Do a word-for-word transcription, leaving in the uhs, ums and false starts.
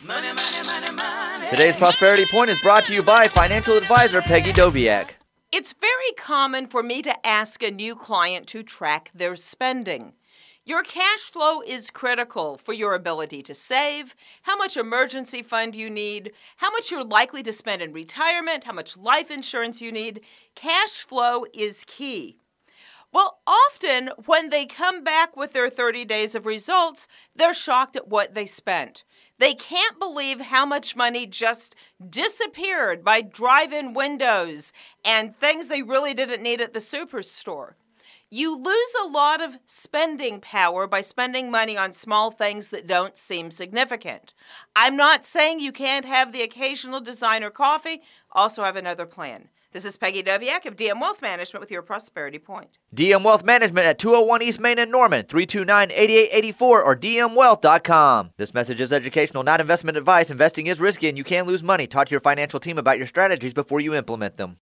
Money, money, money, money. Today's Prosperity Point is brought to you by financial advisor Peggy Doviak. It's very common for me to ask a new client to track their spending. Your cash flow is critical for your ability to save, how much emergency fund you need, how much you're likely to spend in retirement, how much life insurance you need. Cash flow is key. Well, often when they come back with their thirty days of results, they're shocked at what they spent. They can't believe how much money just disappeared by drive-in windows and things they really didn't need at the superstore. You lose a lot of spending power by spending money on small things that don't seem significant. I'm not saying you can't have the occasional designer coffee. Also have another plan. This is Peggy Doviak of D M Wealth Management with your Prosperity Point. D M Wealth Management at two oh one East Main in Norman, three two nine, eight eight eight four or d m wealth dot com. This message is educational, not investment advice. Investing is risky and you can lose money. Talk to your financial team about your strategies before you implement them.